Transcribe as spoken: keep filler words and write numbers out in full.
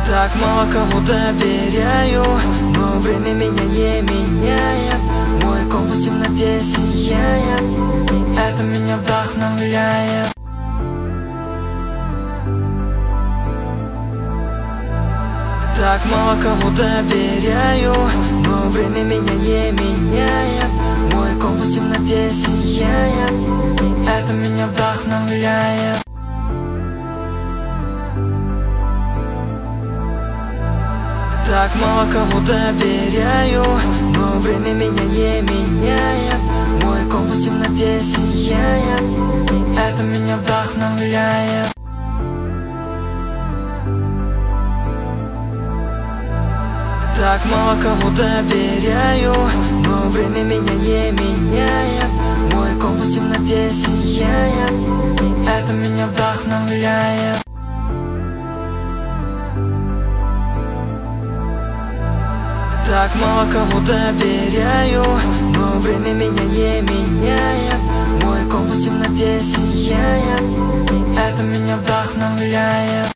Так мало кому доверяю, но время меня не меняет. Мой компас в темноте сияет, и это меня вдохновляет. Так мало кому доверяю, но время меня не меняет. Мой компас в темноте сияет, и это меня вдохновляет. Так мало кому доверяю, но время меня не меняет. Мой компас в темноте сияет, и это меня вдохновляет. Так мало кому доверяю, но время меня не меняет. Мой компас в темноте сияет, и это меня вдохновляет. Так мало кому доверяю, но время меня не меняет. Мой компас в темноте сияет, и это меня вдохновляет.